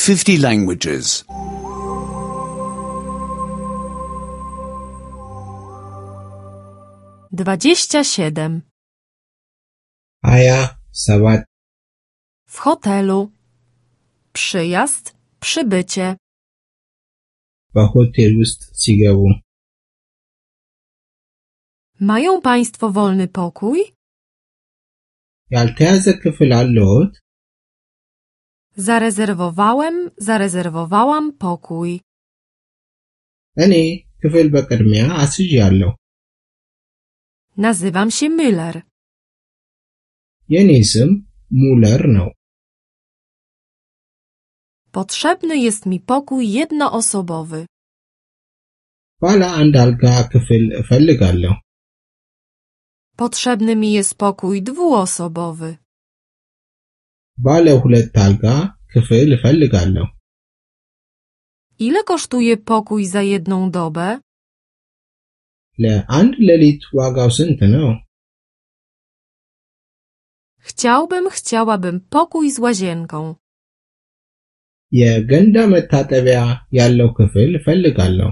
50 languages. 27. 27 W hotelu. Przyjazd, przybycie. በሆቴል ውስጥ ሲገቡ Mają państwo wolny pokój? ያልተያዘ ክፍል አለዎት? Zarezerwowałam pokój. እኔ ክፍል በቅድሚያ አስይዣለሁ። Nazywam się Müller. የኔ ስም ሙለር ነው። Potrzebny jest mi pokój jednoosobowy. ባለ አንድ አልጋ ክፍል እፈልጋለሁ። Potrzebny mi jest pokój dwuosobowy. ባለ ሁለት አልጋ ክፍል እፈልጋለሁ። Ile kosztuje pokój za jedną dobę? ለአንድ ሌሊት ዋጋው ስንት ነው? Chciałabym pokój z łazienką. የገንዳ መታጠቢያ ያለው ክፍል እፈልጋለሁ።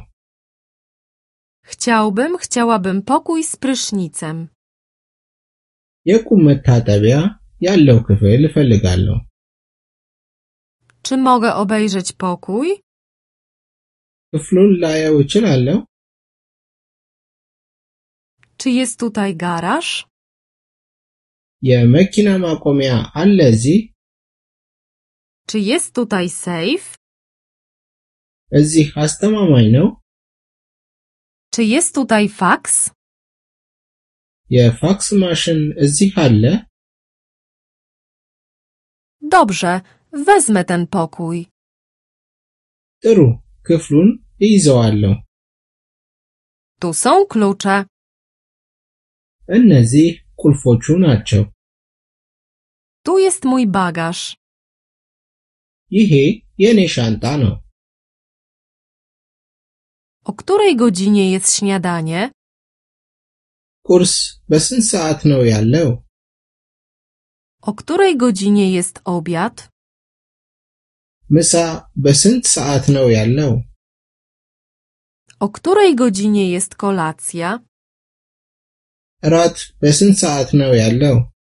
Chciałabym pokój z prysznicem. የቁም መታጠቢያ ያለው ክፍል እፈልጋለሁ። Czy mogę obejrzeć pokój? ክፍሉን ላየው እችላለሁ? Czy jest tutaj garaż? የመኪና ማቆሚያ አለ እዚህ? Czy jest tutaj sejf? እዚህ አስተማማኝ ነው? Czy jest tutaj faks? የፋክስ ማሽን እዚህ አለ? Dobrze, wezmę ten pokój. ጥሩ፣ ክፍሉን እይዘዋለሁ። Tu są klucze. እነዚህ ቁልፎቹ ናቸው። Tu jest mój bagaż. ይሄ የኔ ሻንጣ ነው። O której godzinie jest śniadanie? ቁርስ በስንት ሰዓት ነው ያለው? O której godzinie jest obiad? ምሳ በስንት ሰዓት ነው ያለው? O której godzinie jest kolacja? እራት በስንት ሰዓት ነው ያለው?